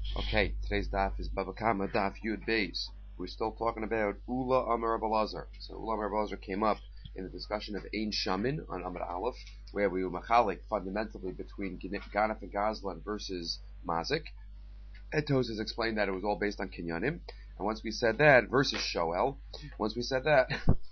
Okay, today's daf is Baba Kama daf Yud Beis. We're still talking about Ula Amar Rabbi Elazar. So Ula Amar Rabbi Elazar came up in the discussion of Ein Shamin on Amar Aleph, where we were machalik fundamentally between Ganaf and Gazlan versus Mazik. And Tosas explained that it was all based on Kinyanim. And once we said that, versus Shoel, once we said that,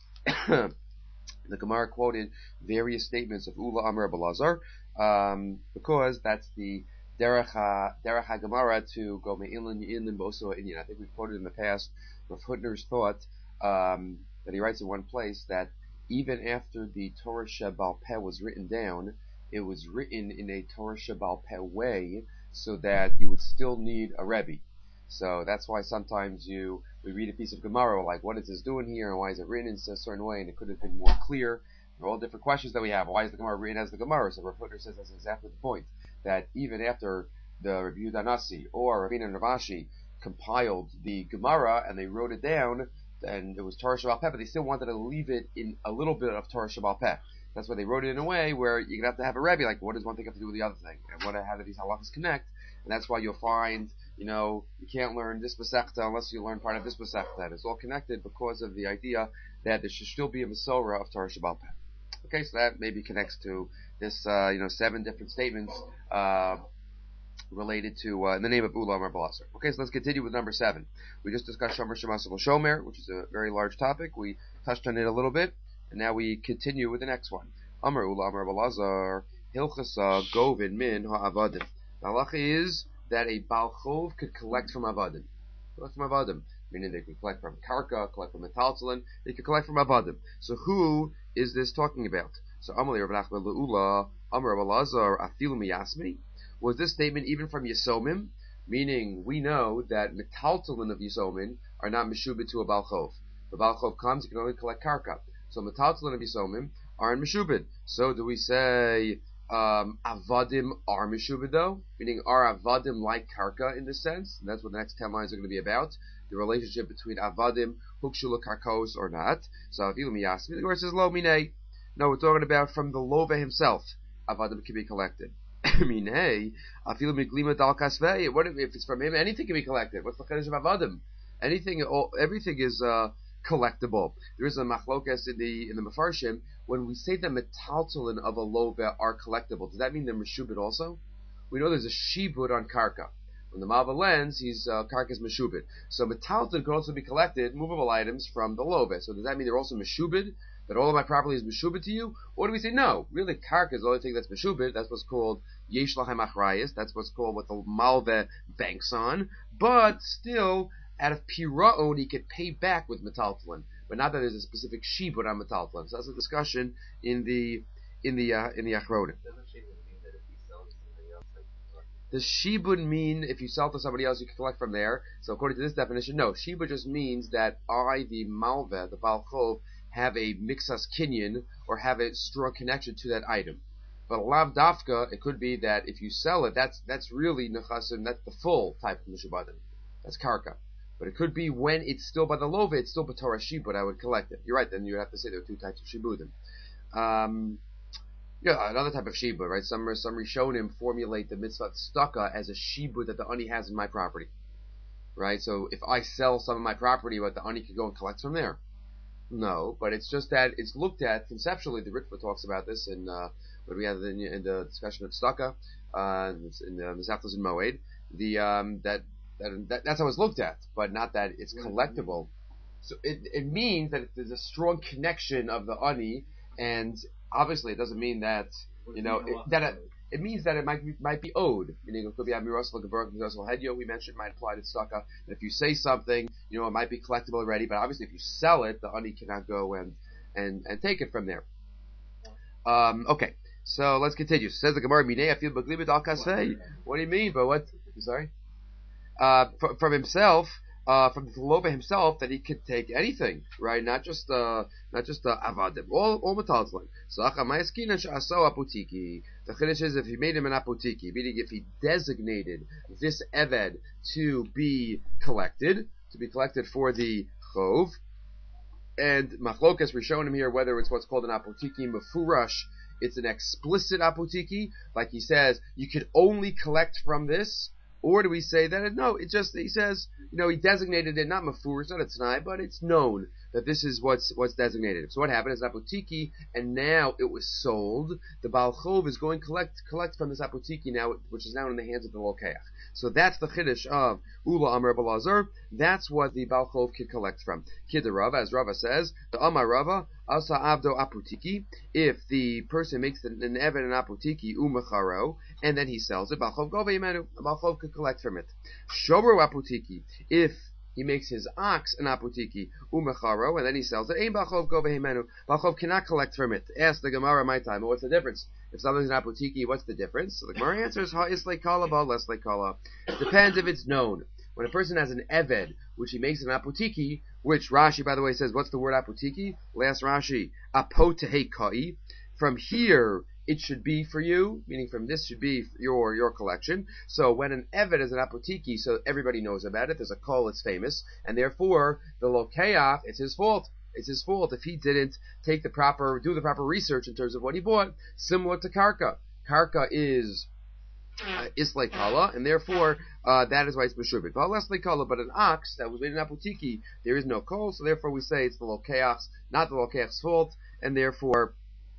the Gemara quoted various statements of Ula Amar Rabbi Elazar, because that's the Derech HaGemara to go Me'ilin Ye'ilin Boso Inyan. I think we've quoted in the past Rav Hutner's thought that he writes in one place that even after the Torah Shebal Peh was written down, it was written in a Torah Shebal Peh way so that you would still need a Rebbe. So that's why sometimes we read a piece of Gemara like, what is this doing here, and why is it written in a certain way, and it could have been more clear. There are all different questions that we have. Why is the Gemara written as the Gemara? So Rav Hutner says that's exactly the point. That even after the Rabbi Yehuda Nasi or Ravina and Ravashi compiled the Gemara and they wrote it down, and it was Torah Shebal Peh, but they still wanted to leave it in a little bit of Torah Shebal Peh. That's why they wrote it in a way where you're gonna have to have a Rebbe. Like, what does one thing have to do with the other thing, and how do these halachas connect? And that's why you'll find, you can't learn this Masechta unless you learn part of this Masechta. It's all connected because of the idea that there should still be a Masorah of Torah Shebal Peh. Okay, so that maybe connects to this, 7 different statements related to in the name of Ula Amar Rabbi Elazar. Okay, so let's continue with number 7. We just discussed Shomer Shemas Shomer, which is a very large topic. We touched on it a little bit, and now we continue with the next one. Amar Ula Amar Rabbi Elazar Hilchasa Govin Min HaAvadim. The halacha is that a Baal Chov could collect from Avadim. Meaning they could collect from Karka, collect from Metaltalin, they could collect from Avadim. So who is this talking about? So Amalei Rav Nachman Le'ula, Amar Rabbi Elazar Afilu Miyasmi. Was this statement even from Yisomim? Meaning we know that Metaltalin of Yisomim are not Meshubit to a Baal Chov. If a Baal Chov comes, you can only collect Karka. So Metaltalin of Yisomim are in Meshubit. So do we say Avadim are Meshubit though? Meaning are Avadim like Karka in this sense? And that's what the next 10 lines are going to be about. The relationship between Avadim, Hukshula Karkos or not. So Afilu Miyasmi. The Gemara says Lo Minei. No, we're talking about from the Lova himself. Avadim can be collected. Minei, Afilu Miglima Dal Kasvei. What if it's from him? Anything can be collected. What's the chiddush of Avadim? Everything is collectible. There is a machlokas in the Mefarshim. When we say the metaltalin of a lova are collectible, does that mean they're meshubit also? We know there's a shibud on karka. When the Malva lends, karka's meshubit. So metaltalin could also be collected, movable items from the lova. So does that mean they're also meshubit? That all of my property is meshubit to you? Or do we say no? Really, karka is the only thing that's meshubit. That's what's called yesh lahem achrayis. That's what's called what the Malva banks on. But still, out of Pira'on, he could pay back with metaltalin, but not that there's a specific shibud on metaltalin. So that's a discussion in the Achronim. Does shibud mean if you sell to somebody else, you can collect from there? So according to this definition, no. Shibud just means that I, the Malva, the Baal Chov, have a mixas kinyan or have a strong connection to that item. But lav dafka, it could be that if you sell it, that's really nechasim. That's the full type of mishubadim. That's karka. But it could be when it's still by the lova, it's still b'torah shibud, I would collect it. You're right, then you have to say there are 2 types of shibudim. Another type of shibud, right? Some Rishonim formulate the mitzvah tzedakah as a shibud that the ani has in my property. Right? So if I sell some of my property, but the ani could go and collect from there. No, but it's just that it's looked at conceptually. The Ritva talks about this in what we have in the discussion of tzedakah, in the Mesachtos in Moed. That's how it's looked at, but not that it's collectible. So it means that there's a strong connection of the ani, and obviously it doesn't mean that it means that it might be owed. Meaning it could be amiros l'gevorah amiros l'hedyo. We mentioned might apply to tzedakah. And if you say something, it might be collectible already. But obviously, if you sell it, the ani cannot go and take it from there. Okay, so let's continue. Says the Gemara, Minei afil b'glibet al kasvei. What do you mean? But what? Sorry. From himself, from the Lova himself, that he could take anything, right? Not just avadim, all metaltalin. So the chiddush is if he made him an apotiki, meaning if he designated this eved to be collected for the chov, and machlokas we're showing him here whether it's what's called an apotiki mefurash. It's an explicit apotiki, like he says, you could only collect from this, Or do we say that no? It just he says he designated it not mafur, it's not a t'nai, but it's known that this is what's designated. So what happened is apotiki, and now it was sold. The Baal Chov is going collect from this apotiki now, which is now in the hands of the Lokeach. So that's the chiddush of Ula Amar Balazar. That's what the Baal Chov can collect from. Kid Rava, as Rava says, the Amar Rava Asa Avdo Apotiki. If the person makes an eved an apotiki umacharo, and then he sells it, Baal Chov Gove Yemenu, Baal Chov could collect from it. Shobro Apotiki. If he makes his ox an apotiki umecharo, and then he sells it, Ein Baal Chov Gove Yemenu. Baal Chov cannot collect from it. Ask the Gemara my time. What's the difference? If something's an apotiki, what's the difference? So the Gemara answers, is like kala, ba less like kala. Depends if it's known. When a person has an eved, which he makes an apotiki, which Rashi, by the way, says, what's the word apotiki? Last Rashi, apotehekai. From here, it should be for you, meaning from this should be your collection. So when an eved is an apotiki, so everybody knows about it, there's a call, it's famous, and therefore, the lokeach, it's his fault. It's his fault if he didn't do the proper research in terms of what he bought. Similar to karka. Karka is like kala, and therefore that is why it's meshubit. But less like kala, but an ox that was made in apotiki, there is no kol, so therefore we say it's the lokeach's, not the lokeach's fault, and therefore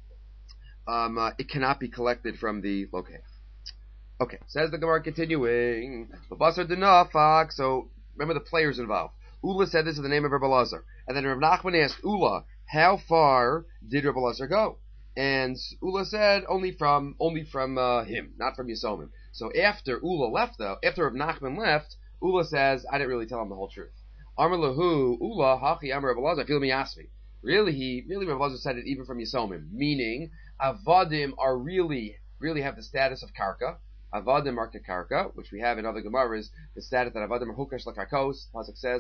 it cannot be collected from the lokeach. Okay, says the Gemara continuing. So remember the players involved. Ula said this in the name of Rabbi Lazar. And then Rav Nachman asked Ula, how far did Rabbi Lazar go? And Ula said, only from him, not from Yisomim. So after Ula left, though, after Rav Nachman left, Ula says, I didn't really tell him the whole truth. Amar lahu, Ula, hachi amar Rabbi Lazar, feel me ask me. Really Rabbi Lazar said it even from Yisomim, meaning Avadim are really have the status of Karka. Avadim are Karka, which we have in other Gemaras, the status that Avadim are Hukash Lakarkos. Pasuk says,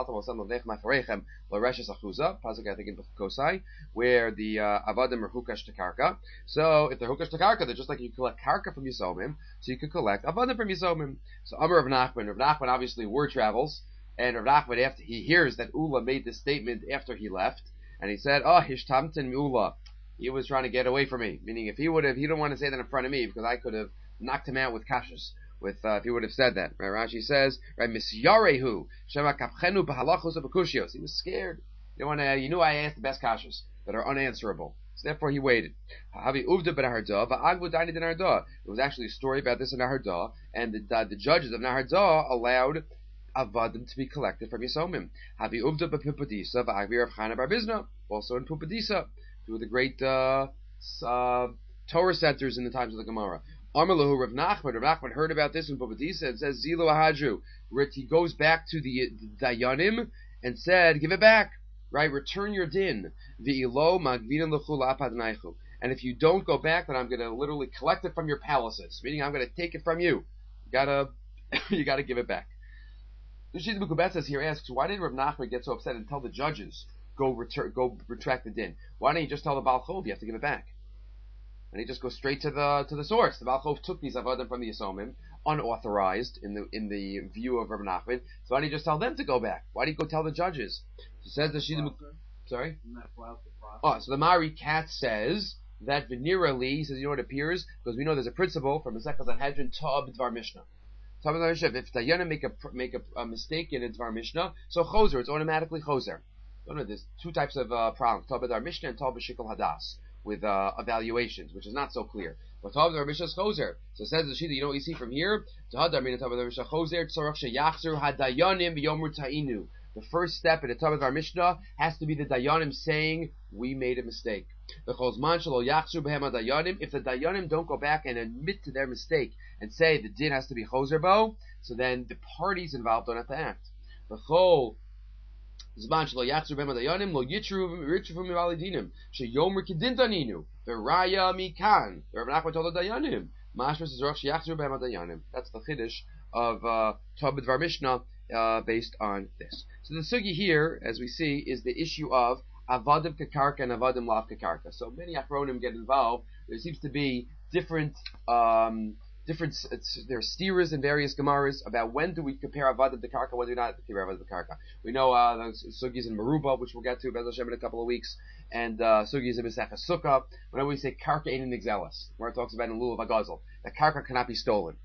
Pasuk I think in Kosai, where the Avadim are Hukash to Karka. So if they're Hukash to Karka, they're just like you collect Karka from Yisomim, so you could collect Avadim from Yisomim. So Amar Rav Nachman obviously word travels, and Rav Nachman, after he hears that Ula made this statement after he left, and he said, Hishtamten Ula. He was trying to get away from me. Meaning, he didn't want to say that in front of me, because I could have knocked him out with kashas. If he would have said that. Right? Rashi says, right, Misyarehu, Shema Kapchenu Bahalachos Abakushios. He was scared. He knew I asked the best kashas that are unanswerable. So therefore he waited. It was actually a story about this in Nahardah, and the judges of Nahardah allowed Avadim to be collected from Yisomim. Havi Uvda B'Pupadisa V'Agvi Rav Chana Bar Bizna, also in Pupadisa, two of the great Torah centers in the times of the Gemara. Amalahu Rav Nachman heard about this in Pupadisa and says, Zilu Ahadru. He goes back to the Dayanim and said, give it back. Right? Return your din. V'ilo magvinim l'chul apadnaichu. And if you don't go back, then I'm going to literally collect it from your palaces. Meaning I'm going to take it from you. You gotta give it back. The Shita Bukubet here asks, why did Rav Nachman get so upset and tell the judges, go retract the din? Why don't you just tell the Baal Chov you have to give it back? And he just goes straight to the source. The Baal Chov took these avadim from the Yisomim, unauthorized in the view of Rav Nachman. So why don't you just tell them to go back? Why do you go tell the judges? So says the Shita. Sorry. So the Mari Katz says that Venira Lee says, what appears, because we know there's a principle from the Sechel Sanhedrin Tab Dvar Mishnah. If Dayanim make a mistake in a Dvar Mishnah, so Choser, it's automatically Choser. There's two types of problems: Tab Dvar Mishnah and Tab Shikol Hadas, with evaluations, which is not so clear. But Tab Dvar Mishnah is Choser. So it says the Shita, what you see from here? Tab Dvar Mishnah Choser Tzorach Sheyachzer Hadayanim V'Yomer Ta'inu. The first step in the Tab Dvar Mishnah has to be the Dayanim saying, we made a mistake. If the Dayanim don't go back and admit to their mistake and say the din has to be choser bo, so then the parties involved don't have to act. The whole Zman shelo yachzu behem hadayanim lo yitru v'alidinim sheyomer kedin daninu v'raya mikan. The Rav Nachman told the Dayanim mashmas is roch sheyachzu behem hadayanim. That's the chiddush of Tab Dvar Mishnah based on this. So the sugi here, as we see, is the issue of Avadim Kakarka and Avadim Lav Kakarka. So many Achronim get involved. There seems to be different there are steers in various Gemaras about when do we compare Avadim to Karka, when do we not compare Avadim to Karka. We know the Sugis in Meruba, which we'll get to Bez Hashem in a couple of weeks, and Sugis in Mesechah Sukkah. Whenever we say Karka ain't an exelis, where it talks about in lieu of a gazel, that Karka cannot be stolen.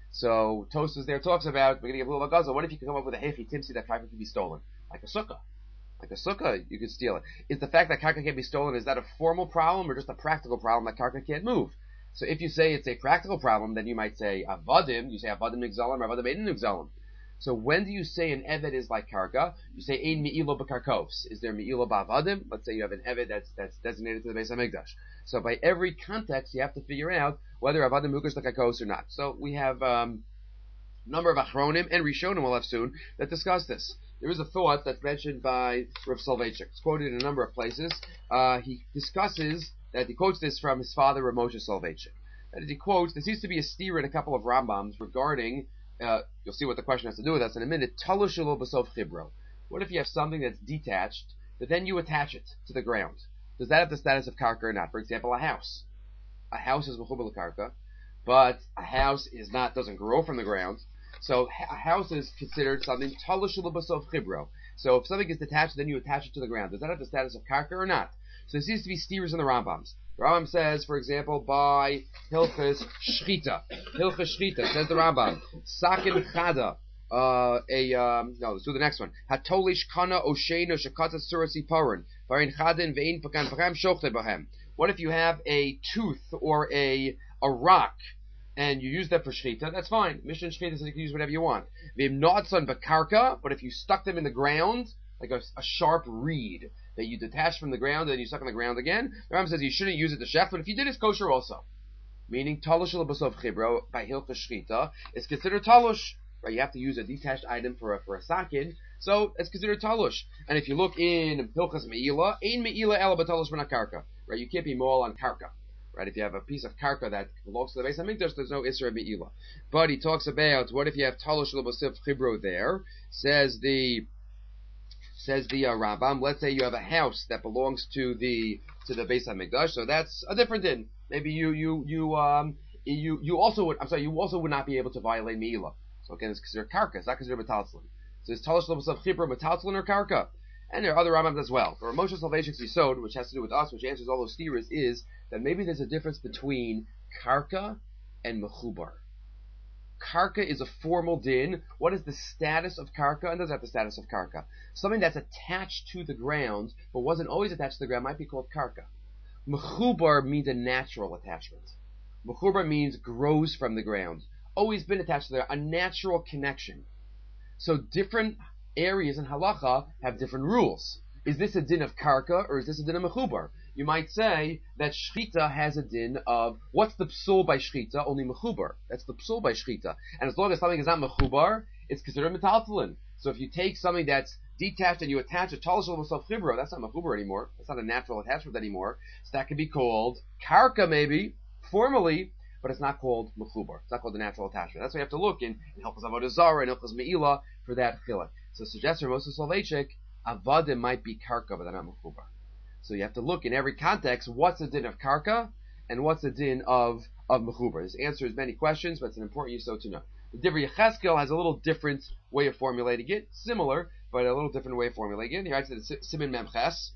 So Tosfos there talks about, we're going to give a little gaza. What if you can come up with a hechi timsi that karka can be stolen? Like a sukkah. Like a sukkah, you could steal it. Is the fact that karka can't be stolen, is that a formal problem or just a practical problem that karka can't move? So if you say it's a practical problem, then you might say avadim, you say avadim nigzalim, avadim ein nigzalim. So when do you say an eved is like karka? You say ein me'ilo b'karkos. Is there me'ilo b'avadim? Let's say you have an eved that's designated to the Beis HaMikdash. So by every context, you have to figure out whether avadim mukash l'karkos or not. So we have number of achronim and rishonim we'll have soon that discuss this. There is a thought that's mentioned by Rav Soloveitchik. It's quoted in a number of places. He discusses that he quotes this from his father, Rav Moshe Soloveitchik. That he quotes, there seems to be a steer in a couple of Rambams regarding, you'll see what the question has to do with us in a minute, talushilo b'sof chibro. What if you have something that's detached, but then you attach it to the ground? Does that have the status of karka or not? For example, a house. A house is mechubar l'karka, but a house doesn't grow from the ground. So a house is considered something talushilo b'sof chibro. So if something is detached, then you attach it to the ground. Does that have the status of karka or not? So there seems to be steers in the Rambams. The Rambam says, for example, by Hilchas Shchita. Hilchas Shchita, says the Rambam, Sakin Chada, let's do the next one. Hatolish Kana Osheno Shakata Surasi Paran, Varin Chadin Vein Pakan Pacham Shochte Bahem. What if you have a tooth or a rock, and you use that for Shchita? That's fine. Mishnah Shchita says you can use whatever you want. Vim Notson Bakarka, but if you stuck them in the ground, like a sharp reed, that you detach from the ground and then you stuck on the ground again, the Rambam says you shouldn't use it to shech, but if you did, it's kosher also. Meaning, talush l'basov chibro, by hilchas shchita, it's considered talush. Right? You have to use a detached item for a sakin, so it's considered talush. And if you look in hilchas me'ila, ein me'ila ela b'talush v'nakarka. Right? You can't be moal on karka. Right? If you have a piece of karka that belongs to the Beis HaMikdash, there's no isra me'ila. But he talks about, what if you have talush l'basov chibro there? Says the Rambam, let's say you have a house that belongs to the Beis HaMikdash, so that's a different din. Maybe you also would not be able to violate Me'ilah. So again, it's considered karka, it's not considered metaltlin. So it's talish l'basov chibra, metaltlin or karka. And there are other Rambams as well. For Moshe Soloveitchik's Yisod, which has to do with us, which answers all those theories, is that maybe there's a difference between karka and mechubar. Karka is a formal din. What is the status of karka? And does it have the status of karka? Something that's attached to the ground, but wasn't always attached to the ground, might be called karka. Mechubar means a natural attachment. Mechubar means grows from the ground. Always been attached to there, a natural connection. So different areas in halacha have different rules. Is this a din of karka or is this a din of mechubar? You might say that shchita has a din of, what's the psul by shchita? Only mechubar. That's the psul by shchita. And as long as something is not mechubar, it's considered metaltalin. So if you take something that's detached and you attach a talish l'basov chibro, that's not mechubar anymore. That's not a natural attachment anymore. So that could be called karka maybe, formally, but it's not called mechubar. It's not called a natural attachment. That's why you have to look in Hilchos Avodah Zarah and Hilchos Me'ilah for that chilek. So suggests Rav Moshe Soloveitchik, avadim might be karka, but they're not mechubar. So you have to look in every context, what's the din of karka and what's the din of mechubar. This answers many questions, but it's an important yisod to know. The Divrei Yechezkel has a little different way of formulating it, similar, but a little different way of formulating it. He writes it Siman Memches.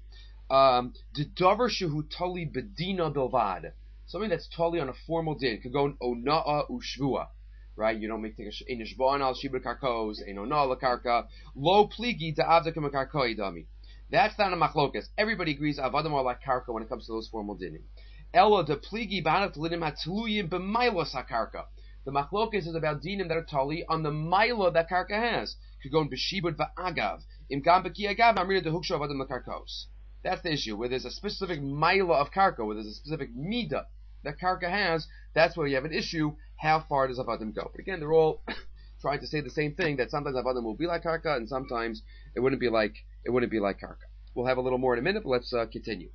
The davar shehu tali bedina bilvad. Something that's totally on a formal din. Could go in ona'a ushvua. Right? You don't make take a nishbon al shibud karkos, ein ona'a lakarka, lo pligi da'avda kamakarkoi dami. That's not a machlokas. Everybody agrees avadim are like karka when it comes to those formal dinim. Ella de pligi b'anat linim hatluyim b'mailos hakarka. The machlokas is about dinim that are tali on the maila that karka has. Could go in b'shibud v'agav. Im gam b'ki agav amrina de huksho avadim lakarkos. That's the issue. Where there's a specific maila of karka, where there's a specific mida that karka has, that's where you have an issue. How far does avadim go? But again, they're all trying to say the same thing, that sometimes avadim will be like karka, and sometimes it wouldn't be like karka. We'll have a little more in a minute, but let's continue.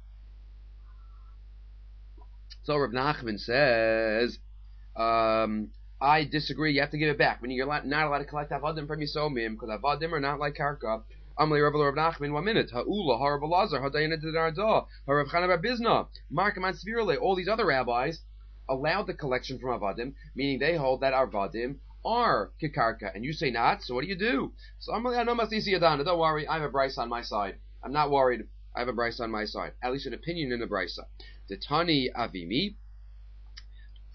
So Rav Nachman says, I disagree. You have to give it back. Meaning you're not allowed to collect avadim from yisomim because avadim are not like karka. Amalei Rav Nachman, 1 minute. Ha'ula, Harav Elazar, Hadayina Didarda, Harav Chana Bar Bizna, Markaman Svirle. All these other rabbis allowed the collection from avadim, meaning they hold that avadim are kikarka, and you say not. So what do? So Amalei Ano Masisi Yadana. Don't worry, I have a brisa on my side. I'm not worried. I have a brisa on my side. At least an opinion in the brisa. The Tani Avimi.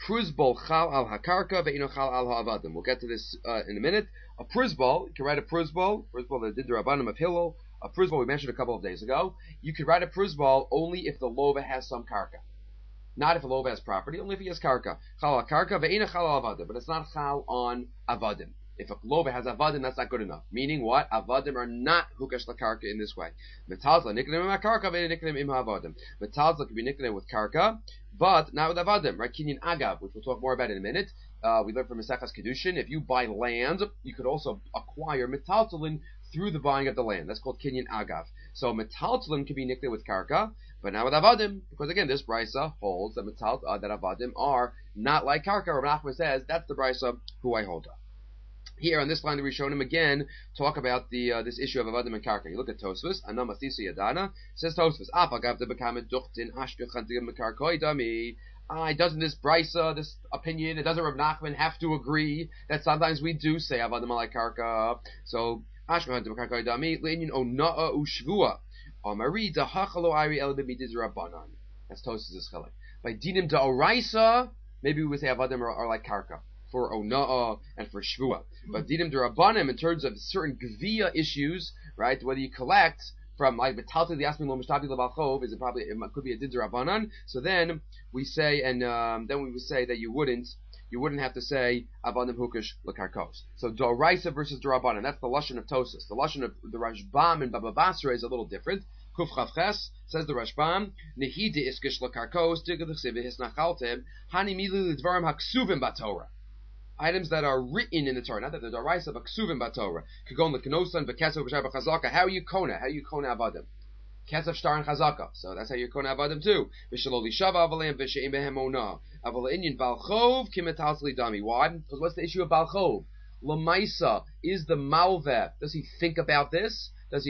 pruzbol chal al hakarka ve'ino chal al ha'avadim. We'll get to this in a minute. A pruzbol, you can write a pruzbol the Didra Abanim of Hillel, a pruzbol we mentioned a couple of days ago. You could write a pruzbol only if the lova has some karka. Not if the lova has property, only if he has karka. Chal al karka ve'ino chal al avadim, but it's not chal on avadim. If a lova has avadim, that's not good enough. Meaning what? Avadim are not hukash lakarka in this way. Metalzla niknem im karka ve'niknem im avadim. Metalzla can be niknem with karka, but not with avadim. Right? Kinyan agav, which we'll talk more about in a minute. We learned from Mesechas Kedushin. If you buy land, you could also acquire metaltalin through the buying of the land. That's called kinyan agav. So metaltalin can be niknem with karka, but not with avadim, because again, this brisa holds that that avadim are not like karka. Rav Nachman says that's the brisa who I hold up. Here on this line, the Rishonim again talk about this issue of avadim and karka. You look at Tosfos, Anam Athisu Yadana, says Tosfos, Afagav de bekamet duchtin ashkechantim mekarkoi dami. Doesn't this brisa, this opinion, it doesn't Rav Nachman have to agree that sometimes we do say avadim like karka? So ashkechantim mekarkoi dami le'inyin ona'a ushvua amari dahachalo ari el b'midiz rabbanan. That's Tosfos' chelek. By dinim da'oraisa, maybe we would say avadim are like karka for ona'ah and for shvua. But dinim d'rabbanim, in terms of certain gvia issues, right? Whether you collect from like betalti the asmin lo mishtabi lebalchov, it could be a din d'rabbanan. So then we say, and then we would say that you wouldn't have to say avadim hukash lekarkos. So d'oraisa versus d'rabbanan. That's the lashon of Tosas. The lashon of the Rashbam and Baba Basra is a little different. Kuf Chavches says the Rashbam, Nehide iskish lekarkos tigadichsiv hisnachaltem hani milu lidvarim haksuvim batorah. Items that are written in the Torah, not that they're daraisa, but ksuvim b'Torah. Kagon lekenosan v'kesov v'shar b'chazaka. How are you kona? How are you kona avadim? Kesov shtar and chazaka. So that's how you kona avadim too. V'shaloli shava avalim v'she'im behem ona. Aval inyan balchov kimetal dami. Why? Because what's the issue of balchov? Lamaisa is the malveh. Does he think about this? Is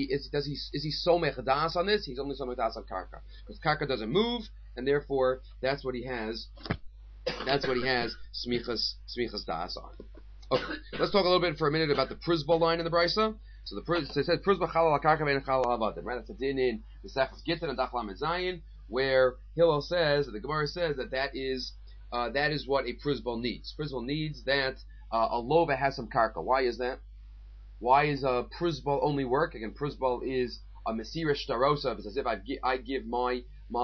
he somech das on this? He's only somech das on karka, because karka doesn't move, and therefore that's what he has. That's what he has smichas das on. Okay, let's talk a little bit for a minute about the pruzbal line in the brisa. So it says pruzbal chalal al karka ve'en chalal avadim. Right, that's a din in the Mesechus Gittin and Daf Lamed Zayin, where Hillel says, the Gemara says that is what a pruzbal needs. Pruzbal needs that a lova has some karka. Why is that? Why is a pruzbal only work? Again, pruzbal is a mesira shtarosa. It's as if I give my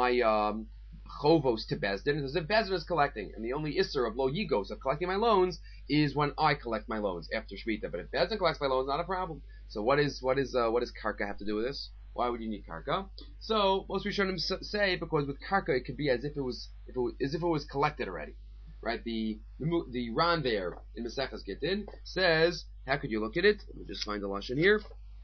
chovos to Bezdin. It's as if Bezdin is collecting, and the only isser of lo yigos of collecting my loans is when I collect my loans after Shmita. But if Bezdin collects my loans, not a problem. So what does karka have to do with this? Why would you need karka? So most Rishonim say because with karka it could be as if it was collected already, right? The Ran there in Mesechus Gittin says, how could you look at it? Let me just find the lashon here.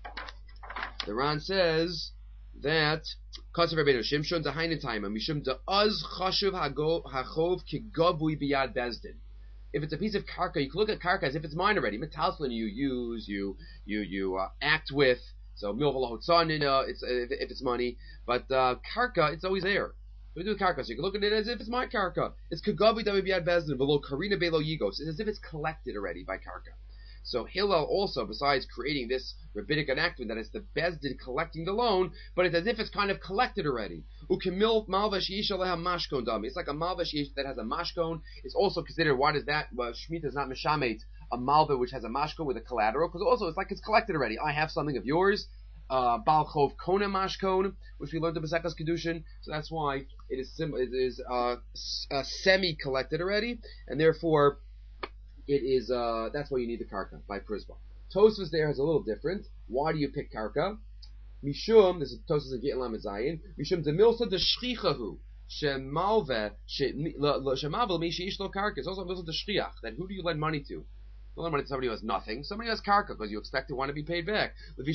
The Ran says that Kasav Rabbeinu Shimshon Dahainin Taima Mishum Da'az Chashuv Hachov Kigavui Biyad Bezdin. If it's a piece of karka, you can look at karka as if it's mine already. Metalslin you use, you act with. So milvah lahotzanin, if it's money, but karka, it's always there. So we do karka, so you can look at it as if it's my karka. It's kagavi davi biyad bezdin below karina belo yigos. It's as if it's collected already by karka. So Hillel also, besides creating this rabbinic enactment that it's the bezdin collecting the loan, but it's as if it's kind of collected already. Ukemil malvash yishaleha mashkon dami. It's like a malvash that has a mashkon. It's also considered. Why does that? Well, Shemitah is not mishamet a malva which has a mashkon with a collateral, because also it's like it's collected already. I have something of yours. Balchov kona mashkon, which we learned in Mesechus Kedushin. So that's why it is semi-collected already, and therefore it is. That's why you need the karka by Prisba. Tosfos there has a little different. Why do you pick karka? Mishum, this is Tosfos and Gittin Lamed Zayin. Mishum demilsa de shchichahu shemalve shemavel mi sheish lo karka. It's also milsa de shchiach. That who do you lend money to? You lend money to somebody who has nothing. Somebody who has karka because you expect to want to be paid back. If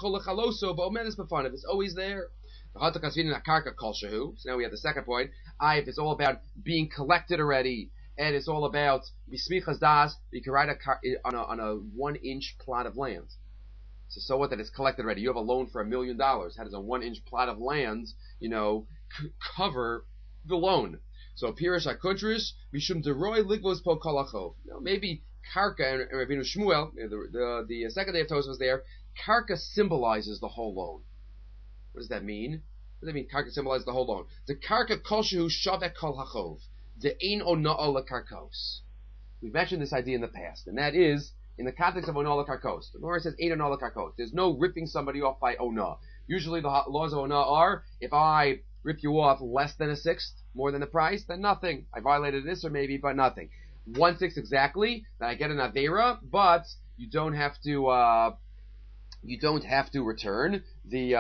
it's always there. So now we have the second point. If it's all about being collected already, and it's all about bismichas das, you can write on a 1-inch plot of land. So what that it's collected already? You have a loan for $1 million. How does a 1-inch plot of land, cover the loan? So pirish akuntris mishum deroy ligvos po kolachov. Maybe karka and Rabbeinu Shmuel, the second day of Tosfos was there. Karka symbolizes the whole loan. What does that mean? What does that mean? Karka symbolizes the whole loan. The karka kol shehu shavek kol hachov. the ein ona'a lekarkos. We've mentioned this idea in the past, and that is in the context of ona'a lekarkos. The Gemara says ein ona'a lekarkos. There's no ripping somebody off by ona. Usually the laws of ona are, if I rip you off less than a sixth, more than the price, then nothing. I violated this or maybe, but nothing. 1/6 exactly, then I get an avera, but you don't have to return the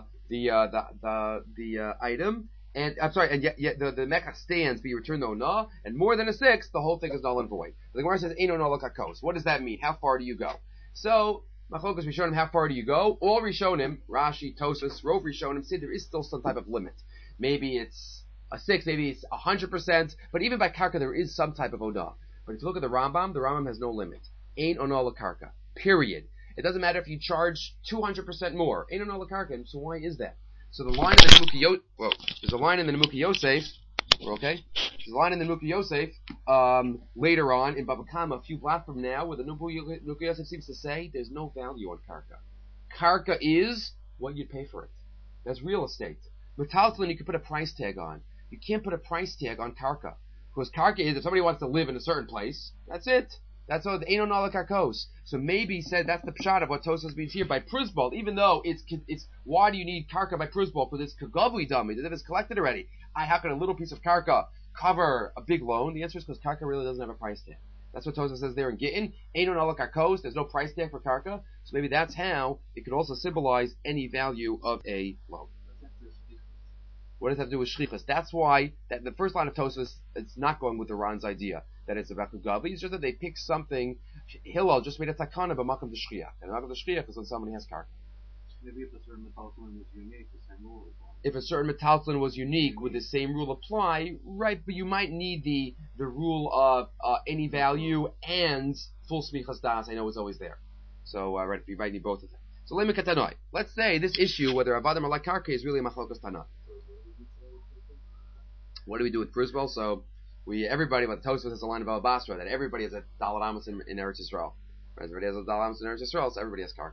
item. And I'm sorry, and yet the mekach stands, but you return the ona, and more than a sixth, the whole thing is null and void. The Gemara says ein ona lekakos. What does that mean? How far do you go? So Machlokas Rishonim, how far do you go? All Rishonim, Rashi, Tosfos, Rov Rishonim, say there is still some type of limit. Maybe it's a 6, maybe it's 100%, but even by karka there is some type of ona. But if you look at the Rambam has no limit. Ein ona lekarka. Period. It doesn't matter if you charge 200% more. Ein ona lekarka. So why is that? So the line in the Nemuki Yosef, there's a line in the Nemuki Yosef. We're okay. There's a line in the Nemuki Yosef later on in Bava Kama, a few blocks from now, where the Nemuki Yosef seems to say there's no value on karka. Karka is what you'd pay for it. That's real estate. Metaltalin you can put a price tag on. You can't put a price tag on karka. Because karka is, if somebody wants to live in a certain place, that's it. That's all the Ein Ona Lekarkos. So maybe he said that's the pshat of what Tosfos means here by prusbal, even though it's why do you need karka by prusbal? Because it's kagavli dummy, as if it's collected already. How can a little piece of karka cover a big loan? The answer is because karka really doesn't have a price tag. That's what Tosfos says there in Gittin. Ein Ona Lekarkos, there's no price tag for karka. So maybe that's how it could also symbolize any value of a loan. What does that have to do with shlichus? That's why that the first line of Tosfos, it's not going with the Ran's idea that it's about kugavli. It's just that they pick something. Hillel just made a takana b'makam d'shchiach, and makam d'shchiach is when somebody has karka. Maybe if a certain metaltalin was unique, the same rule applies. If a certain metaltalin was unique, would the same rule apply? Right, but you might need the rule of any value and full smichas das. I know it's always there. So right, you might need both of them. So let's say this issue whether avadim or like karka is really machlokas tana. What do we do with prusbal? So everybody, but Tosfos has a line about Basra that everybody has a Daled Amos in Eretz Yisrael. Right? Everybody has a Daled Amos in Eretz Yisrael, so everybody has karka.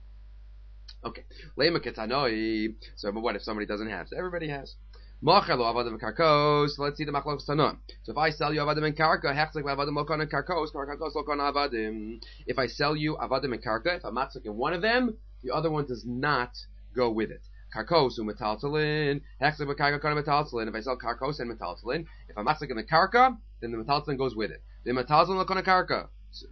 Okay. Lema ketanoi. So, but what if somebody doesn't have? So everybody has. Machalo avadim karkos. So let's see the machlokes tanon. So if I sell you avadim and karka, hechzik avadim lokon and karkos, karkos lokon avadim. If I sell you avadim and karka, if I'm machzik in one of them, the other one does not go with it. Karkos metaltalin, hechzik karka kon metaltalin. If I sell karkos and metaltalin, if I'm machzik in the karka, then the metaltalin goes with it. The metaltalin lokon karka.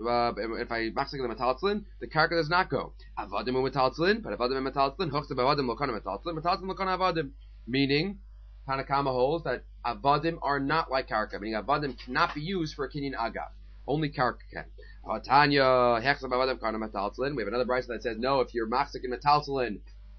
If I machzik in the metaltalin, the karka does not go. Avadim and metaltalin, but avadim and metaltalin, hechzik avadim lokon metaltalin, metaltalin lokon avadim. Meaning, Tanakama holds that avadim are not like karka, meaning avadim cannot be used for a kinyan agav. Only karka can. Tanya, hechzik avadim kon metaltalin. We have another brayso that says no. If you're machzik in metaltalin.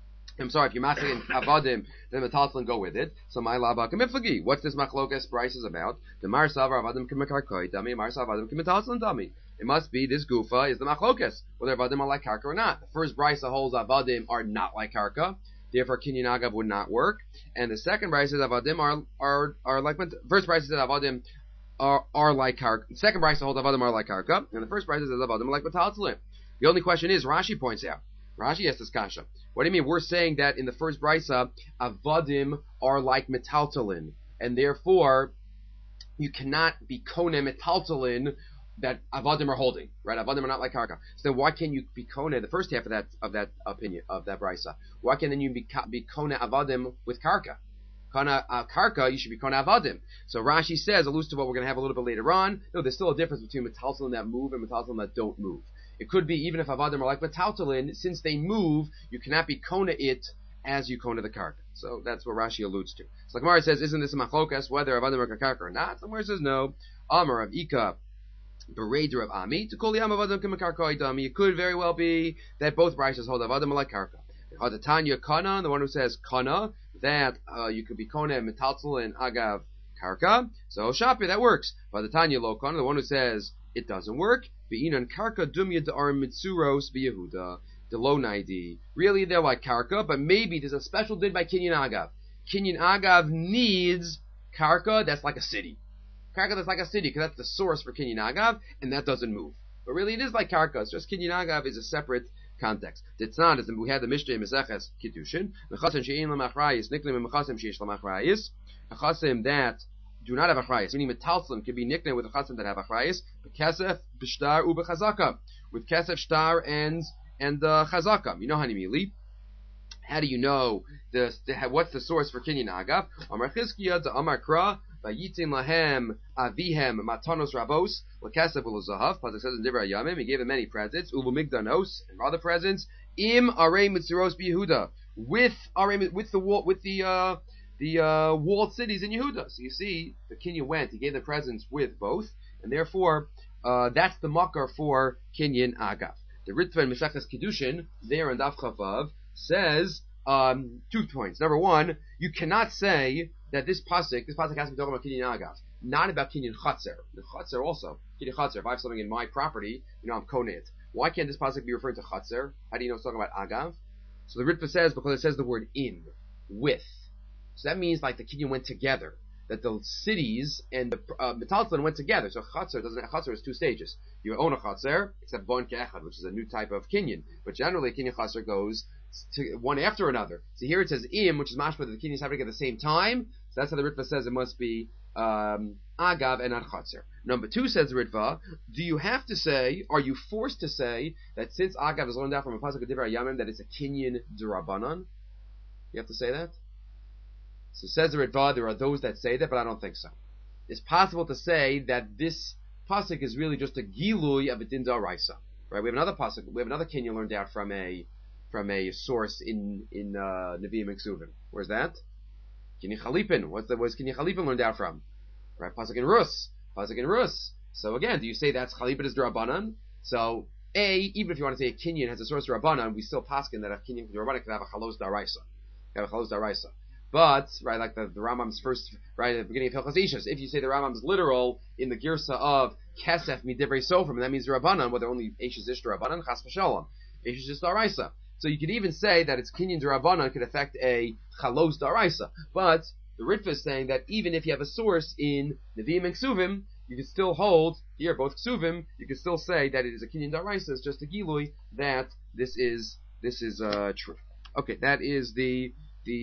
If you're machzik in avadim, then metaltalin go with it. So my laba kamiflagi. What's this machlokas braysos about? The mar savar avadim k'mekarkoi dami, mar savar avadim k'metaltalin dami. It must be this gufa is the machlokas whether avadim are like karka or not. The first brayso holds avadim are not like karka, therefore kinyan agav would not work. And the second brayso says avadim are like. First brayso says avadim are like karka. The second brayso holds avadim are like karka, and the first brayso says avadim are like metaltalin. The only question is Rashi points out. Rashi asks this kasha. What do you mean? We're saying that in the first brisa, avadim are like metaltalin, and therefore you cannot be kone metaltalin that avadim are holding, right? Avadim are not like karka. So then why can't you be kone the first half of that opinion of that brisa? Why can't then you be kone avadim with karka? Kana karka, you should be kone avadim. So Rashi says, alludes to what we're going to have a little bit later on. No, there's still a difference between metaltalin that move and metaltalin that don't move. It could be even if avadim are like metaltalin, since they move, you cannot be kona it as you kona the karka. So that's what Rashi alludes to. So the Gemara says, isn't this a machlokas whether avadim are karka or not? The Gemara says no. Amar of Ika, bereder of Ami, to call the avadim k'mekarkoi dami. It could very well be that both braysos hold avadim are like karka. Hadatanya kana, the one who says kana, that you could be kona metaltalin agav karka. So shapi, that works. Hadatanya lo kana, the one who says it doesn't work. Be'inan karka dumya da'ar mitzuros b'Yehuda delo naidi. Really, they're like karka, but maybe there's a special din by kinyan agav. Kinyan agav needs karka that's like a city. Karka that's like a city, because that's the source for kinyan agav, and that doesn't move. But really, it is like karka. It's just kinyan agav is a separate context. It's not as we had the Mishnah in Meseches Kiddushin. Mechasim she'in lamachrayis niklim mechasim sheish lamachrayis. Mechasim that do not have achrayas. Meaning metalslin can be nicknamed with a chatzim that have achrayas. Bekesef, b'shtar, ubechazaka. With kesef, shtar, and chazaka. You know hanimili. How do you know what's the source for kinyan agav? Amar Chizkiya to Amar Kra. Vayitim lahem avihem matanos rabos lekesef ulezahav. Pasuk says in Divrei Yamim, he gave them many presents, ulumigdanos and other presents. Im arei mitziros b'Yehuda, with the walled cities in Yehuda. So you see, the kinyan went. He gave the presents with both, and therefore that's the makar for kinyan agav. The Ritva in Mesechus Kiddushin there in Daf Chavav says 2 points. Number one, you cannot say that this pasuk has to be talking about kinyan agav, not about kinyan chatzer. The chatzer also, kinyan chatzer. If I have something in my property, I'm konet it. Why can't this pasuk be referring to chatzer? How do you know it's talking about agav? So the Ritva says because it says the word in, with. So that means like the kinyan went together. That the cities and the metalslin went together. So chatzer is 2 stages. You own a chatzer, except bon ke'echad, which is a new type of kinyan. But generally, kinyan chatzer goes to one after another. So here it says im, which is mashma that the kinyans have to get at the same time. So that's how the Ritva says it must be agav and not chatzer. Number 2 says the Ritva, do you have to say, are you forced to say that since agav is learned out from a pasuk of Divrei Yamim that it's a kinyan d'Rabbanan? You have to say that? So says the Ritva, there are those that say that, but I don't think so. It's possible to say that this pasuk is really just a gilui of a din d'oraisa. Right? We have another pasuk, we have another kinyan learned out from a source in Nevi'im and Ksuvim. Where's that? Kinyan Chalipin. Where's Kinyan Chalipin learned out from? Right, pasuk in Rus. So again, do you say that's Chalipin is d'Rabbanan? So even if you want to say a kinyan has a source d'Rabbanan, we still paskin that a kinyan d'Rabbanan can have a chalos d'Araisa. But right, like the Rambam's first right at the beginning of Hilchos Ishus, if you say the Rambam's literal in the girsa of Kesef midivrei sofrim, that means d'Rabbanan, whether only Eishes ish d'Rabbanan, chas v'shalom, Eishes ish d'Araisa. So you could even say that it's kinyan d'Rabbanan could affect a chalos d'Araisa. But the Ritva is saying that even if you have a source in Nevi'im and Ksuvim, you can still hold here both Ksuvim. You can still say that it is a kinyan d'Araisa. It's just a gilui that this is true. Okay, that is the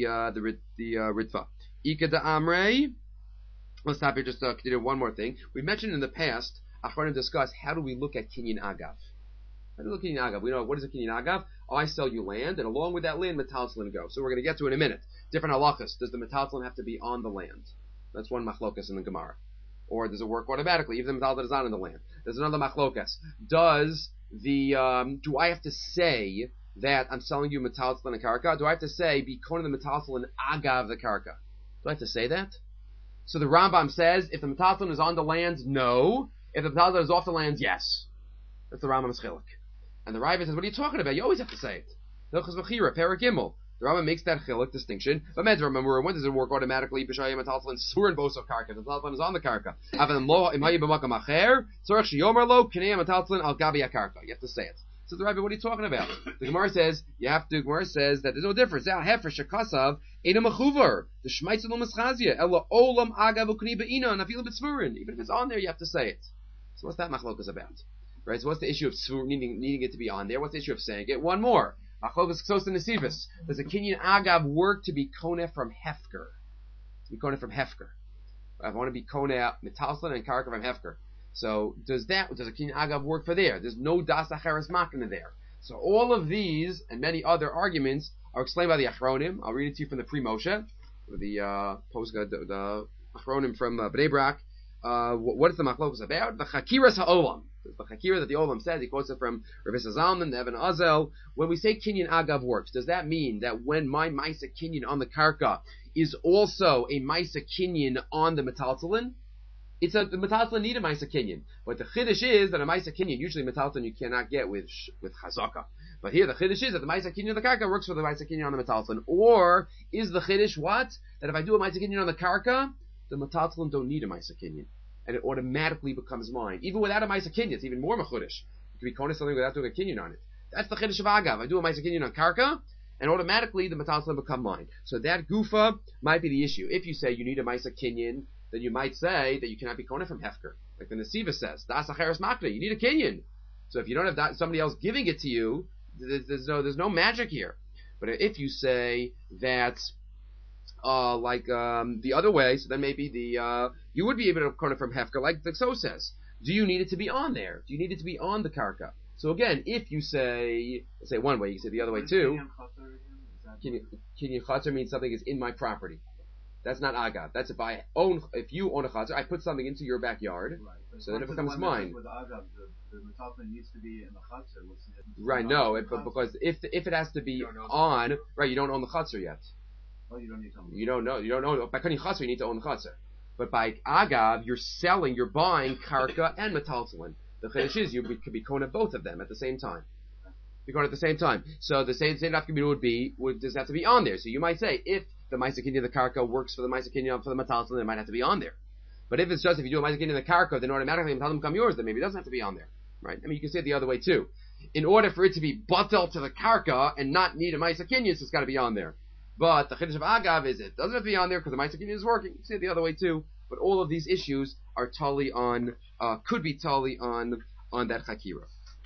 Ritva. Ika da Amrei. Let's stop here. Just continue one more thing. We mentioned in the past. Achronim discussed how do we look at kinyan agav. How do we look at kinyan agav? We know what is a kinyan agav. I sell you land, and along with that land, metalslin go. So we're going to get to it in a minute. Different halachas. Does the metalslin have to be on the land? That's one machlokas in the Gemara. Or does it work automatically, even the metalslin is not in the land? There's another machlokas. Does do I have to say that I'm selling you metalslin and karka? Do I have to say, be kohen the metalslin agav the karka? Do I have to say that? So the Rambam says, if the metalslin is on the land, no. If the metalslin is off the land, yes. That's the Rambam's chiluk. And the Raiva says, what are you talking about? You always have to say it. Hilchos Bechira, Perek Gimel. The Rambam makes that chiluk distinction. But remember, when does it work automatically? B'shayim metalslin sur and boso karka. The metalslin is on the karka. Avan lo imayi b'makam acher. Tzorach sheyomer lo kinei metalslin al gabi karka. You have to say it. So the Raiva, what are you talking about? The Gemara says Gemara says that there's no difference. Al hefer shekasav ena mechuvar. The shmeitzel u'meschazia ela olam agav ukni beina nafilu b'tzvurin. Even if it's on there, you have to say it. So what's that machlokas about? Right, so what's the issue of needing it to be on there? What's the issue of saying it? One more. Machlokas ksos and nesivus. Does a kinyan agav work to be koneh from hefker? To be koneh from hefker. I want to be koneh metalslin and karka from hefker. So does a kinyan agav work for there? There's no das acheres makna there. So all of these and many other arguments are explained by the Achronim. I'll read it to you from the Pri Moshe, the Achronim from Bnei Brak. What is the machlokas about? The chakiras ha'olam. The chakira that the olam says. He quotes it from Rav Issa Zalman, the Evan Azel. When we say kinyan agav works, does that mean that when my maisa kinyan on the karka is also a maisa kinyan on the metalslin? The metalslin need a maisa kinyan, but the chiddush is that a maisa kinyan, usually metalslin you cannot get with chazaka. But here the chiddush is that the maisa kinyan on the karka works for the maisa kinyan on the metalslin. Or is the chiddush what? That if I do a maisa kinyan on the karka, the metalslin don't need a maisa kinyan, and it automatically becomes mine. Even without a maisa kinyan, it's even more mechudesh. You can be koneh something without doing a kinyan on it. That's the chiddush of agav. I do a maisa kinyan on karka, and automatically the metalslin become mine. So that gufa might be the issue. If you say you need a maisa kinyan, then you might say that you cannot be koneh from hefker, like the Nesiva says. Das acheres makna. You need a kinyan. So if you don't have that, somebody else giving it to you, there's no magic here. But if you say that the other way, so then maybe you would be able to kona from hefker, like the Kso says. Do you need it to be on there? Do you need it to be on the karka? So again, if you say one way, you can say the other way too. Kinyan chatzar means something is in my property. That's not agav. That's if you own a chatzar, I put something into your backyard, Right. so then it becomes mine. With agav, the metalton needs to be in the chatzar. Right, no, because if it has to be on, right, you don't own the chatzar yet. Oh, you don't need to own. You don't know. By cutting chatzar, you need to own the chatzar. But by agav, you're buying karka and metaltalin. The chiddush is you could be kona both of them at the same time. Be kona at the same time. So the same nafkamina does have to be on there. So you might say if the ma'aser kinyan the karka works for the ma'aser kinyan for the metaltalin, it might have to be on there. But if it's just if you do a ma'aser kinyan the karka, then automatically the metaltalin become yours. Then maybe it doesn't have to be on there, right? I mean, you can say it the other way too. In order for it to be batel to the karka and not need a ma'aser kinyan, it's got to be on there. But the chiddush of agav is it doesn't have to be on there because the ma'aser kinyan is working. You can say it the other way too. But all of these issues are totally could be totally on that chakira.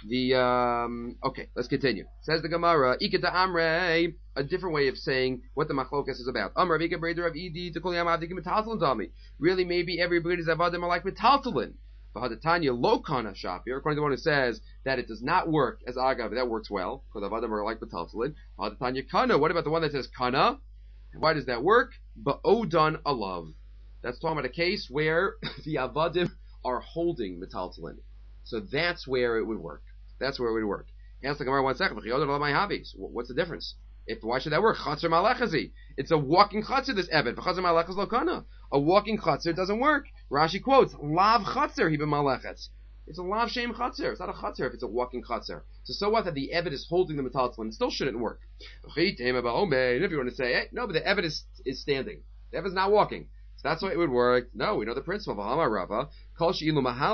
Okay, let's continue. Says the Gemara, Ikeda Amre, a different way of saying what the machlokas is about. Amr Vika Breder of Edi to Kol Yam Avdikim Metaltalin Dami. Really, maybe every Breder's Avadim are like Metaltalin. V'hadatanya Lokana Shapir, according to the one who says that it does not work as Agav, that works well, because Avadim are like Metaltalin. V'hadatanya Kana, what about the one that says Kana? Why does that work? Ba'odan Alav. That's talking about a case where the Avadim are holding metaltalin. So that's where it would work. That's where it would work. Ask the Gemara 1 second. What's the difference? Why should that work? Chatzar malachazi. It's a walking chatzar, this evet. Chatzar malachaz lokana. A walking chatzar doesn't work. Rashi quotes, lav chatzar hiba malachatz. It's a lav shem chatzar. It's not a chatzar if it's a walking chatzar. So what that the evet is holding the metaltalin? It still shouldn't work. And if you want to say, hey, no, but the evet is standing. The evet is not walking. That's why it would work. No, we know the principle. Just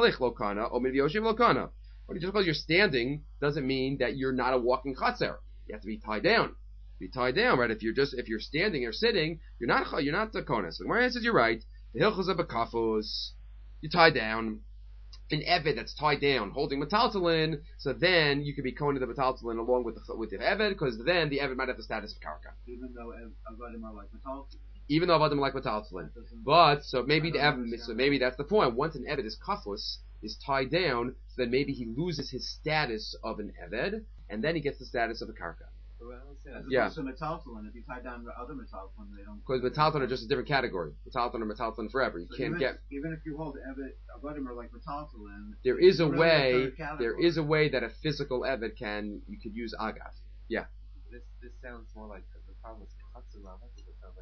because you're standing doesn't mean that you're not a walking chatzar. You have to be tied down. Right? If you're standing or sitting, you're not the kona. So the Gemara answers, you're right. The hilchos of bekafos, you tie down. An evet that's tied down, holding metaltalin, so then you could be kona the metaltalin along with the evet, because then the evet might have the status of karka. Even though avadim are like metaltalin. Even though Avadim like metaltalin. But, so maybe that's the point. Once an Eved is kafus, is tied down, so then maybe he loses his status of an Eved, and then he gets the status of a karka. Yeah. So metaltalin, if you tie down the other metaltalin, they don't. Because metaltalin are just a different category. Metaltalin are metaltalin forever. You can't get. Even if you hold Avadim are like metaltalin. There is a way that a physical Eved you could use agav. Yeah. This sounds more like the problem is chatzar malachas. It sounds like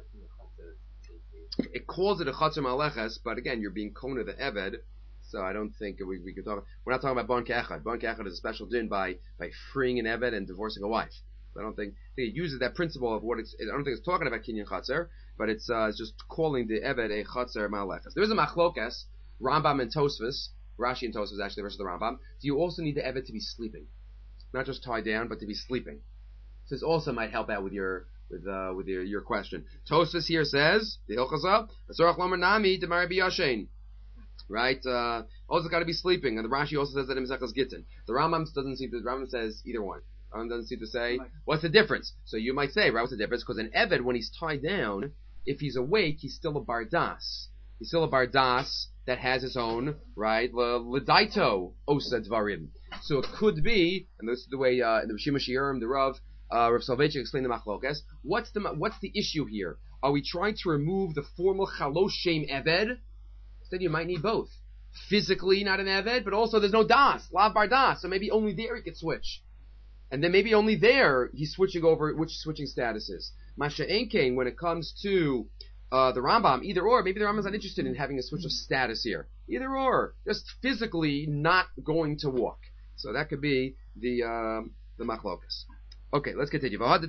it calls it a chatzar malachas, but again, you're being kona the eved, so I don't think we could talk. We're not talking about bon ke'echad. Bon ke'echad is a special din by freeing an eved and divorcing a wife. So I don't think it uses that principle of what I don't think it's talking about kinyan chatzar, but it's just calling the eved a chatzar malachas. There is a machlokas, Rambam and Tosfos, Rashi and Tosfos actually versus the Rambam. Do you also need the eved to be sleeping, not just tied down, but to be sleeping? So this also might help out with your question. Tosfos here says the Hilchasa Azorach Lomer Nami Demari Biyashein. Right? Also got to be sleeping, and the Rashi also says that in Mesechus Gittin. The Rambam says either one. Rambam doesn't seem to say what's the difference. So you might say, right? What's the difference? Because an Eved, when he's tied down, if he's awake, he's still a bardas. He's still a bardas that has his own l'daito osa dvarim. So it could be, and this is the way in the Rishima Shiurim, the Rav Soloveitchik explained the machlokas. What's the issue here? Are we trying to remove the formal chalosh shem eved? Instead, you might need both. Physically, not an eved, but also there's no das, lav bar das. So maybe only there he could switch, and then maybe only there he's switching over which switching status is. Masha Enkein, when it comes to the Rambam, either or. Maybe the Rambam's not interested in having a switch of status here. Either or, just physically not going to walk. So that could be the machlokas. Okay, let's continue. 1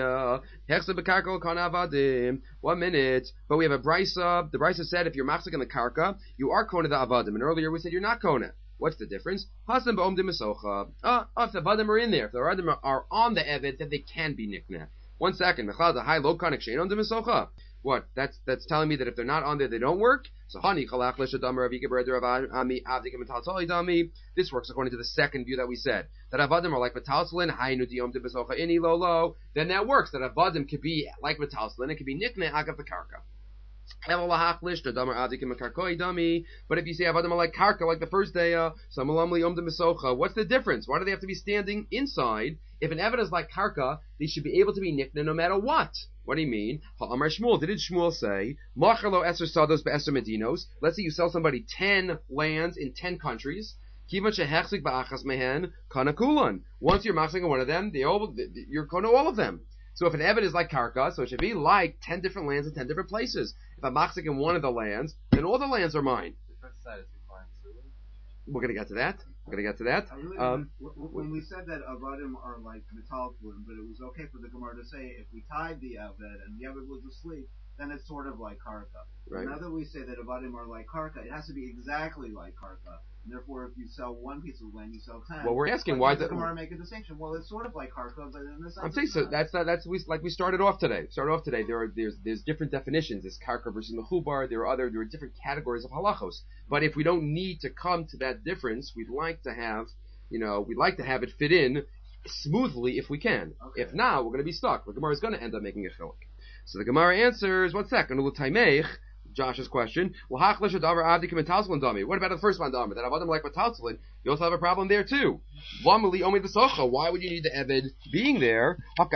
minute. But we have a brisa. The brisa said if you're machzik in the karka, you are kona the avadim. And earlier we said you're not kona. What's the difference? If the avadim are in there, if the avadim are on the eved, then they can be nikna. 1 second. What? That's telling me that if they're not on there, they don't work. So hani chalach l'shadamar avika bereder avami avdikim metaltali dami. This works according to the second view that we said that avadim are like metaltalin haynu diyom debesocha ini lolo. Then that works. That avadim could be like metaltalin. It could be nikne agav the karka. But if you say avadim are like karka, like the first day, what's the difference? Why do they have to be standing inside? If an evid is like karka, they should be able to be nikna no matter what. What do you mean? Ha'amar Shmuel, did Shmuel say, Machalo eser sados be'eser medinos? Let's say you sell somebody 10 lands in 10 countries. Kivan shehechzik ba'achas mehen kanakulan. Once you're machzik on one of them, you're kona all of them. So if an evid is like karka, so it should be like 10 different lands in 10 different places. If I'm machzik in one of the lands, then all the lands are mine. The first side is requiring sewage. We're going to get to that. When we said that avadim are like metaltalin, but it was okay for the Gemara to say if we tied the eved and the eved was asleep, then it's sort of like karka. Right. Now that we say that avadim are like karka, it has to be exactly like karka. And therefore, if you sell one piece of land, you sell 10. Well, we're asking why the Gemara make a distinction. Well, it's sort of like karka, but in this sense, I'm saying so. We started off today. There's different definitions. There's karka versus mechubar. There are different categories of halachos. But if we don't need to come to that difference, we'd like to have it fit in smoothly if we can. Okay. If not, we're going to be stuck. The Gemara is going to end up making a chiluk. So the Gemara answers, one second, Josh's question. What about the first one, Dama? That Avadim like Matalzlin, you also have a problem there too. Why would you need the Eved being there?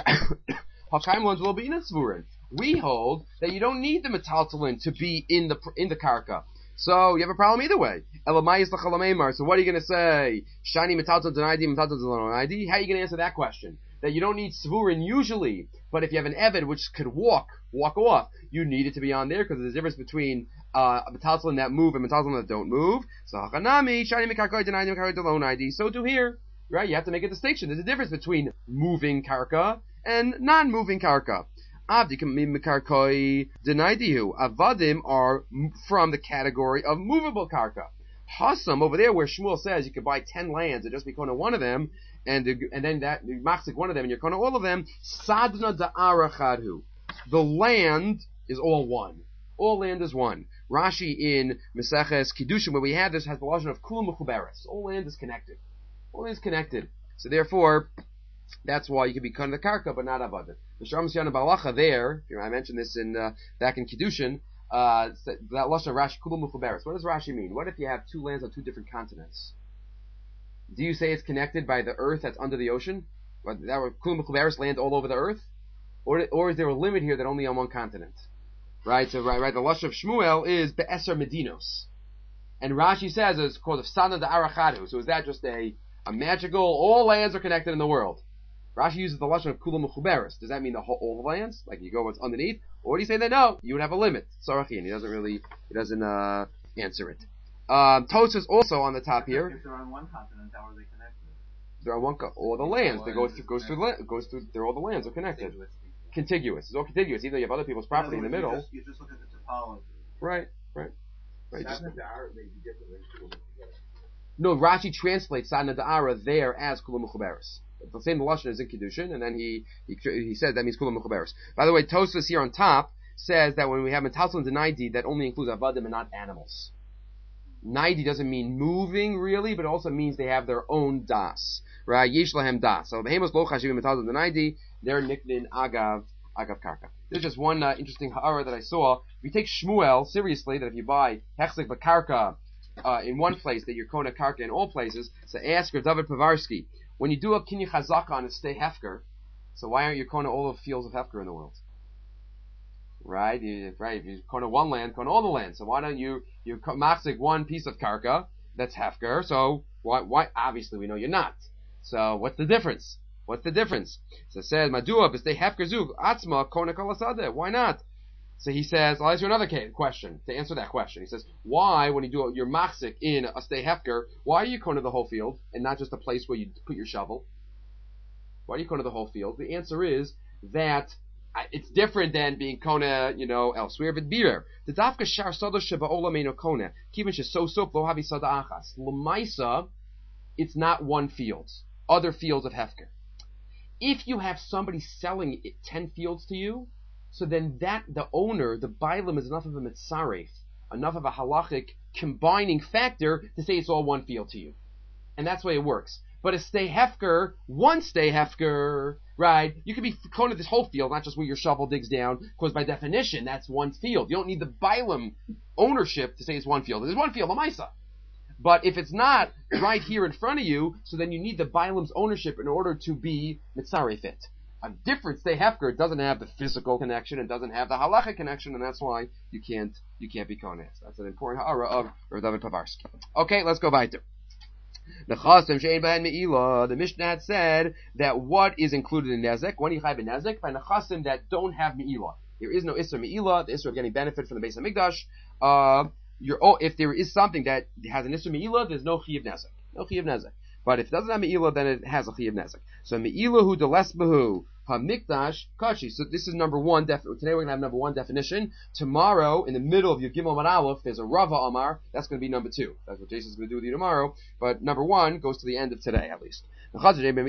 We hold that you don't need the Matalzlin to be in the Karka. So you have a problem either way. So what are you going to say? Shani Matalzlin Danaidi, Matalzlin Danaidi? How are you going to answer that question? That you don't need Svurin usually, but if you have an Eved which could walk off, you need it to be on there because there's a difference between metaltalin that move and metaltalin that don't move. So Hachanami, Shani Mekarkoi, Denai Mekarkoi, Delon ID. So do here. Right? You have to make a distinction. There's a difference between moving karka and non-moving karka. Avdikim Mekarkoi, Denaidihu. Avadim are from the category of movable karka. Hassam, over there where Shmuel says you could buy 10 lands and just be kona one of them, and then that you machzik one of them and you're kona all of them. Sadna da'ara chadhu. The land is all one. All land is one. Rashi in Meseches Kiddushin, where we have this, has the lashon of kulam mechuberes. All land is connected. All land is connected. So therefore, that's why you can be kona the karka, but not avadim. The Shalom Siana Balacha there, I mentioned this back in Kiddushin, that lashon of Rashi kulam mechuberes. What does Rashi mean? What if you have two lands on two different continents? Do you say it's connected by the earth that's under the ocean? That were kulam mechuberes, land all over the earth? Or is there a limit here that only on one continent? Right? So, right, the lashon of Shmuel is be'eser medinos. And Rashi says it's called of Sana da'ara chadhu. So is that just a magical, all lands are connected in the world? Rashi uses the lashon of kulam mechuberes. Does that mean all the lands? Like you go what's underneath? Or do you say that no, you would have a limit? Sarachin, he doesn't answer it. Tosfos also on the top here. If they're on one continent, how are they connected? They're on all the lands. They goes through. They're all the lands are connected. Contiguous. It's all contiguous. Even though you have other people's property in the middle. You just look at the topology. Right. No, Rashi translates Sadna Da'ara there as Kulam Mechuberes. The same lashon is in Kiddushin, and then he said that means Kulam Mechuberes. By the way, Tosfos here on top says that when we have Metaltalin and Naidi, that only includes Avadim and not animals. Naidi doesn't mean moving really, but it also means they have their own das. Right? Yesh lahem das. So Behemos lo chashivim Metaltalin and Naidi, they're niknin agav karka. There's just one interesting ha'ara that I saw. If you take Shmuel seriously, that if you buy hechzik b'karka in one place, that you're kona karka in all places, so ask Rav David Povarsky, when you do a kinyan chazaka on a stay hefker, so why aren't you kona all the fields of hefker in the world? Right? If you kona one land, kona all the land. So why don't you machzik one piece of karka that's hefker? So why? Obviously we know you're not. So what's the difference? So it says, Madua b'stei hefker zug atzma kona kol hasadeh. Why not? So he says, I'll ask you another question to answer that question. He says, why, when you do your machzik in a stay hefker, why are you kona the whole field and not just a place where you put your shovel? Why do you kona the whole field? The answer is that it's different than being kona, elsewhere. But birer, the dafka shar sada sheba olameno kona, kivin shesosop lo havi sada achas. L'maisa, it's not one field. Other fields of hefker. If you have somebody selling 10 fields to you, so then the owner, the Bailam, is enough of a mitzaref, enough of a halachic combining factor to say it's all one field to you. And that's the way it works. But a stay hefker, one stay hefker, right? You could be kohen this whole field, not just where your shovel digs down, because by definition, that's one field. You don't need the Bailam ownership to say it's one field. There's one field, Lamaisa. But if it's not right here in front of you, so then you need the Bailam's ownership in order to be mitzaref it. A different stay hefker doesn't have the physical connection and doesn't have the halachic connection, and that's why you can't be kohen. That's an important ha'ara of Rav David Pavarsky. Okay, let's go weiter. The Mishnah had said that what is included in nezek, when you chai b'nezek, by nechasim that don't have me'ilah. There is no isser me'ilah, the isser of getting benefit from the Beis Hamikdash. If there is something that has an isser me'ilah, there's no chi of nezek. No chi of nezek. But if it doesn't have me'ilah, then it has a chi of nezek. So me'ilahu delesbahu hamikdash kashi. So this is number one. Today we're going to have number one definition. Tomorrow, in the middle of your Gimel Amar Aleph, there's a Rava Amar. That's going to be number two. That's what Jason's going to do with you tomorrow. But number one goes to the end of today, at least. We're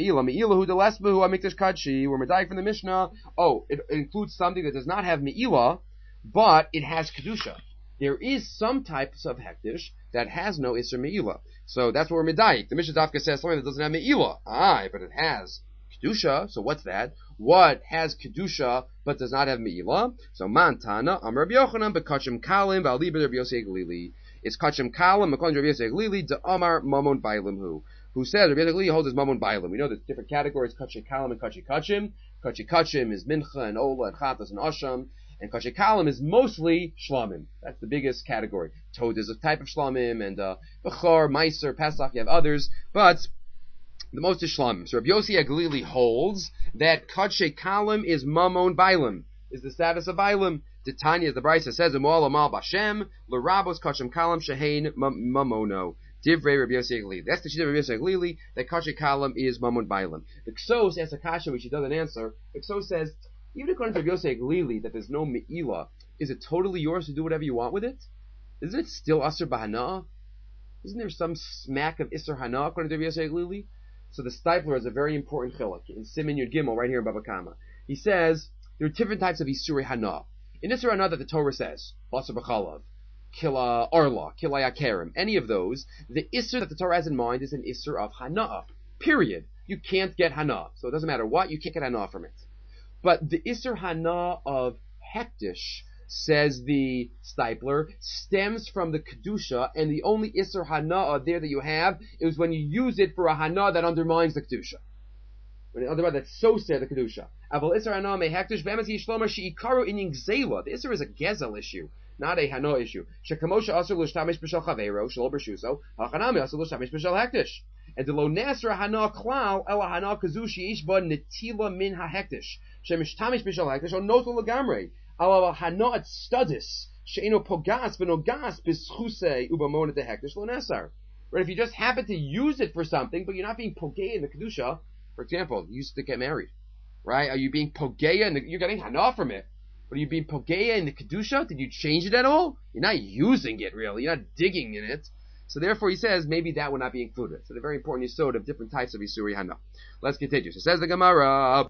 medayik from the Mishnah. Oh, it includes something that does not have me'ilah, but it has kedusha. There is some types of hektish that has no isser me'ilah. So that's what we're medayik. The Mishnah Dafka says something that doesn't have me'ilah. But it has kedusha. So what's that? What has kedusha but does not have me'ilah? So mantana amar Rabbi Yochanan bekachim kalim v'aliber Rabbi Yosei Glili. It's kachim kalim according to Rabbi Yosei Glili de amar mamon bailim who says Rabbi Yosei Glili holds his mamon bailim. We know there's different categories: kachim kalim and kachim kachim. Kachim kachim is mincha and ola and chatas and asham. And kachim kalim is mostly shlamim. That's the biggest category. Toad is a type of shlamim, and bechor, meiser, pesach. You have others, but the most is shlamim. So Rabbi Yosei Glili holds that kachim kalim is mamon bailim, is the status of bailim. The Tanya, as the Brisa says, "Emual amal bashem l'rabos kachim kalim shehein mamono." Divrei Rabbi Yosei Glili. That's the shita of Rabbi Yosei Glili, that kachim kalim is mamon bailim. The Ksos asks a kasha which he doesn't answer. The Ksos says, even according to Rabbi Yosei Glili, that there's no me'ilah, is it totally yours to do whatever you want with it? Isn't it still Asr B'Hana? Isn't there some smack of Isser Hana according to Rabbi Yosei Glili? So the Stipler has a very important chiluk in Siman Yud Gimel right here in Baba Kama. He says there are different types of Isur Hana. In Isur Hana that the Torah says, Basar B'Chalav, Kila Arla, Kila Yakerim, any of those, the Isur that the Torah has in mind is an Isur of Hana. Period. You can't get Hana. So it doesn't matter what, you can't get Hana from it. But the Isser Hana of Hektish, says the Stipler, stems from the Kedusha, and the only Isser Hana there that you have is when you use it for a Hana that undermines the Kedusha. When it undermines, that's so sad, the Kedusha. Aval Isser Hana me Hektish, Be'emes Yishlomer She'ikaru in Yingzela. The Isser is a Gezel issue, not a Hana issue. Shekamosha Asur L'Shtamish B'Shal Chavero, Shelo B'Shuso, Hachanami Asur L'Shtamish B'Shal Hektish. And the Lo Nasra Hana Klal, Ela Hana Kazushi Ishba Netila Min HaHektish. Shemishtamish B'Shal Hektish, or Notel Lagamre. Ala Hana at Studis, She'eno Pogas, V'Nogas, B'Schuse, Ubamon at the Hektish, Lo Nasar. Right, if you just happen to use it for something, but you're not being Pogea in the Kedusha, for example, you used to get married, right? Are you being Pogea you're getting Hana from it, but are you being Pogea in the Kedusha? Did you change it at all? You're not using it really, you're not digging in it. So therefore he says maybe that would not be included. So the very important yisod of different types of Yisuri Hana. Let's continue. So says the Gemara.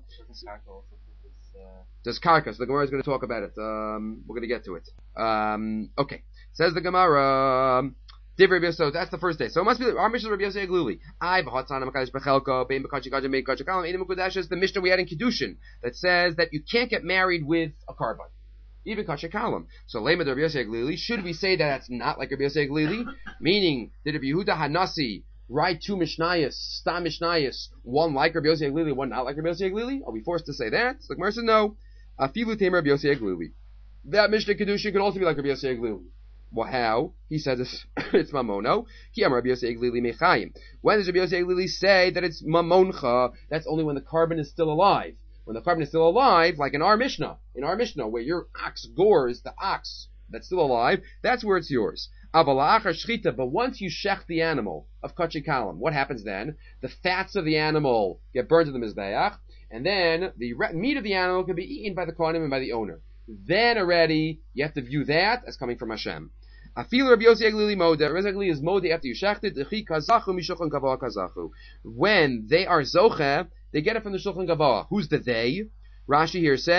Does Karka, so the Gemara is going to talk about it. We're going to get to it. Okay. Says the Gemara. So that's the first day. So it must be our Mishnah Rabbi Yosei Glili. The Mishnah we had in Kiddushin that says that you can't get married with a carbon. Even Kasha Kalam. So Lema Rabbi Yosei Glili, should we say that that's not like Rabbi Yosei Glili? Meaning, did Rabbi Yehuda Hanasi write two Mishnayos, Stam Mishnayos, one like Rabbi Yosei Glili, one not like Rabbi Yosei Glili? Are we forced to say that? So the Gemara says no. Afilu Tamer Rabbi Yosei Glili. That Mishnah Kedushin could also be like Rabbi Yosei Glili. Well, how? He says it's Mamono. Ki Amar Rabbi Yosei Glili Mechayim. When does Rabbi Yosei Glili say that it's Mamoncha? That's only when the carbon is still alive. When the carbon is still alive, like in our Mishnah, where your ox gores the ox that's still alive, that's where it's yours. But once you shech the animal of Kachi Kalam, what happens then? The fats of the animal get burned to the Mizbeach, and then the meat of the animal can be eaten by the Kohanim and by the owner. Then already, you have to view that as coming from Hashem. Afilu Rabbi Yosei Glili Moda. Rabbi Yosei Glili is Moda after you shechted. Dechi kazachu mishulchan gavoah kazachu. When they are zoche, they get it from the Shulchan Gavoah. Who's the they? Rashi here says,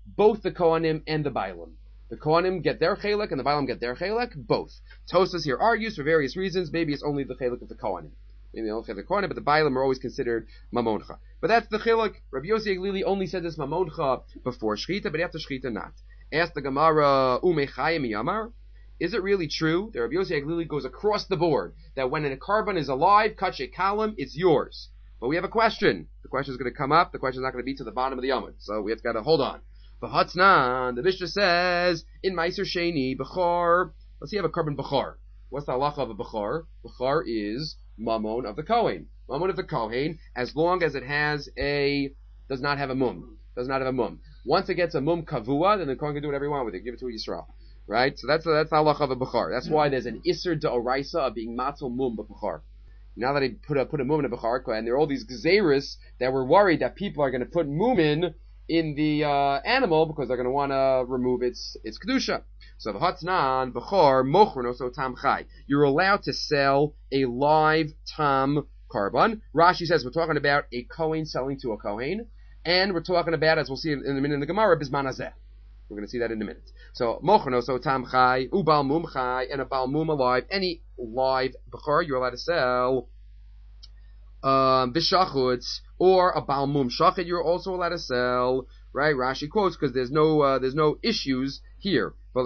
both the Kohanim and the Bailam. The Kohanim get their chelek and the Bailam get their chelek, both. Tosfos here argues for various reasons. Maybe it's only the chelek of the Kohanim. Maybe the only chelek of the Kohanim, but the Bailam are always considered mamoncha. But that's the chelek. Rabbi Yossi Aglili only said this mamoncha before shchita, but after shchita not. Ask the Gemara, umechayim yamar. Is it really true that Rabbi Yossi Aglili goes across the board that when a carbon is alive, kache kalam, it's yours? But we have a question. The question is going to come up. The question is not going to be to the bottom of the Yomud. So we have got to hold on. V'hatznan, the Mishnah says, in Meiser Sheni, Bechar, let's see, you have a carbon Bechar. What's the halacha of a Bechar? Bechar is Mamon of the Kohen. Mamon of the Kohen, as long as it does not have a mum. Does not have a mum. Once it gets a mum kavua, then the Kohen can do whatever he wants with it. Give it to Yisrael. Right? So that's the halacha of a Bechar. That's why there's an Isser D'Oraisa of being Matzal Mum Bechar. Now that he put a mum in a Bechar, and there are all these Gzeirus that were worried that people are going to put mum in the animal because they're going to want to remove its kedusha. So v'hatznan b'chor mochron so tam chai. You're allowed to sell a live tam carbon. Rashi says we're talking about a kohen selling to a kohen, and we're talking about, as we'll see in a minute in the Gemara, bisman hazeh. We're going to see that in a minute. So mochron so tam chai, ubal mum chai, and a bal mum alive. Any live b'chor you're allowed to sell. B'shachutz, or a balmum shachit, you're also allowed to sell, right? Rashi quotes because there's no issues here. But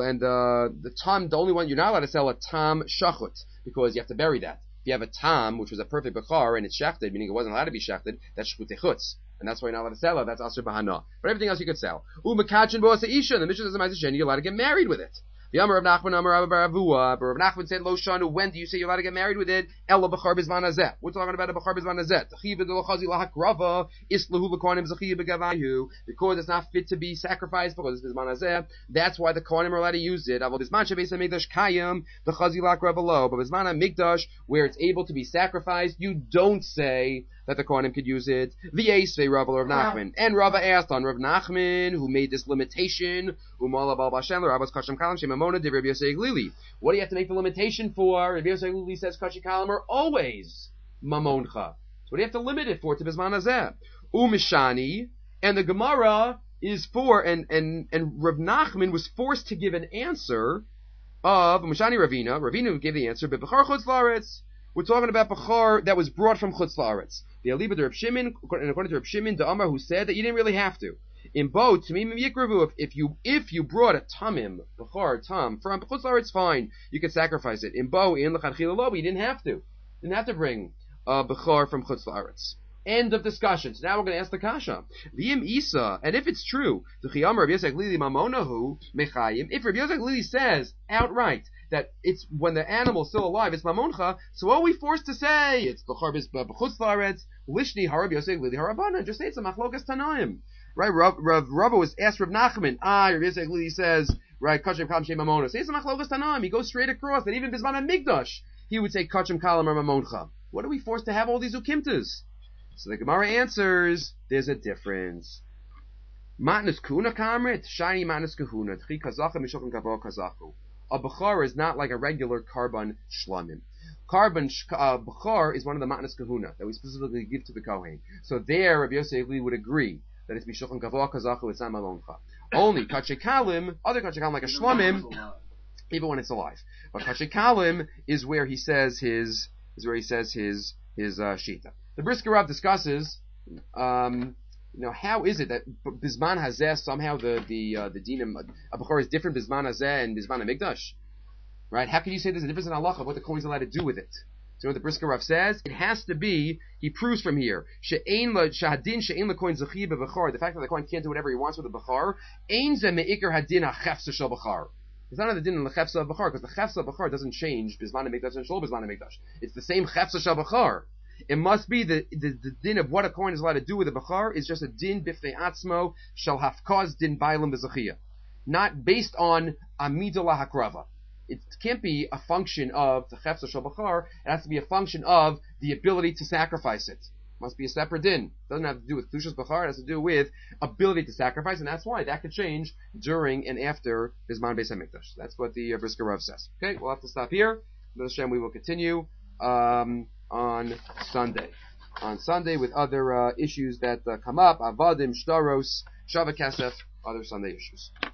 the only one you're not allowed to sell a tam shachut because you have to bury that. If you have a tam, which was a perfect bechar and it's shachted, meaning it wasn't allowed to be shachted, that's shchutei chutz, and that's why you're not allowed to sell it. That's asur b'hana. But everything else you could sell. U'makachin bo isha. The Mishnah says in Ma'aseh Sheni, you're allowed to get married with it. The Amar of Nachman, Amar Abba Baravua, but Rav Nachman said, Lo Shanu, when do you say you're allowed to get married with it? Ella B'char Bizman Hazeh. We're talking about a B'char Bizman Hazeh. T'chiv v'delo chazi lahakrava, islahu l'kohanim z'chiv b'gavayu. Because it's not fit to be sacrificed, because it's Bizman Hazeh. That's why the kohanim are allowed to use it. Avol Bizman shebeis HaMikdash kayim, the chazi lahakrava lo. But Bizman HaMikdash, where it's able to be sacrificed, you don't say that the kohanim could use it. V'yesvei Rav Rav Nachman. And Rava asked on Rav Nachman, who made this limitation, Umala Bal Bashem, Rabbas Kashim Kalam Shemamona de Rabbi Yosei Glili. What do you have to make the limitation for? Rabbi Yosei Glili says Kashim Kalam are always Mamoncha. So what do you have to limit it for to Bizman Hazeh? Umishani, and the Gemara is for, and Rav Nachman was forced to give an answer of Umishani Ravina. Ravina gave the answer, but Bechar Chutz La'aretz. We're talking about Bechar that was brought from Chutz La'aretz. The Aliba de Reb Shimon, and according to Reb Shimon, the Amar who said that you didn't really have to. In both, Tamim Yikravu, if you brought a Tamim, Bechar, Tam, from Chutz La'aretz, fine, you could sacrifice it. In Bo, in L'chadchila Lo, you didn't have to. You didn't have to bring Bechar from Chutz La'aretz. End of discussion. So now we're going to ask the Kasha. V'im Isa, and if it's true, the Chiyam Rabbi Yosei Glili Mamonahu Mechayim, if Rabbi Yosei Glili says outright that it's when the animal's still alive, it's mamoncha, so what are we forced to say? It's b'char b'chutz la'aretz, lishni harab Yosei Glili harabana. Just say it's a machlokas tanaim. Right, Rav was asked Rav Nachman. Rav Yosei Glili says, right, kachem kalam shem mamona. Say it's a machlokas tanaim. He goes straight across. That even bisman hamikdash, he would say kachem kalam or mamoncha. What are we forced to have all these ukimtas? So the Gemara answers, there's a difference. Matnas kuna kamrit, shiny matnas kahuna, tchi kazacha mishokim kavor kazachu. A bechar is not like a regular carbon shlamim. Bechar is one of the matnas kahuna that we specifically give to the kohen. So there, Rabbi Yosei Glili would agree that it's mishokim kavor kazachu, it's not maloncha. Only kachekalim, other kachekalim like a shlamim, even when it's alive. But kachekalim is where he says his shita. The Brisker Rav discusses, how is it that Bizman Hazeh somehow the dinim of Bechor is different Bizman Hazeh and Bizman HaMikdash? Right? How can you say there's a difference in halacha of what the Kohen is allowed to do with it? So what the Brisker Rav says, it has to be, he proves from here, shahadin she'ein lekohen zechi b'Bechor, the fact that the Kohen can't do whatever he wants with the Bechor, ein ze me'ikar hadin ha'chefsa shel Bechor. It's not the din in the chefsa of Bechor, because the chefsa of Bechor doesn't change Bizman HaMikdash and Shol Bizman HaMikdash. It's the same chefsa shel Bechor. It must be the din of what a kohen is allowed to do with a bechar is just a din bifnei atzmo shall hafkaz din bailam bezachia, not based on amidah hakrava. It can't be a function of the chefsa shel bechar. It has to be a function of the ability to sacrifice it. It must be a separate din. It doesn't have to do with kedushas bechar. It has to do with ability to sacrifice, and that's why that could change during and after Bizman Beis Hamikdash. That's what the Brisker Rav says. Okay, we'll have to stop here. With Hashem, we will continue on Sunday. On Sunday with other issues that come up. Avadim, Shtaros, Shava Kesef. other Sunday issues.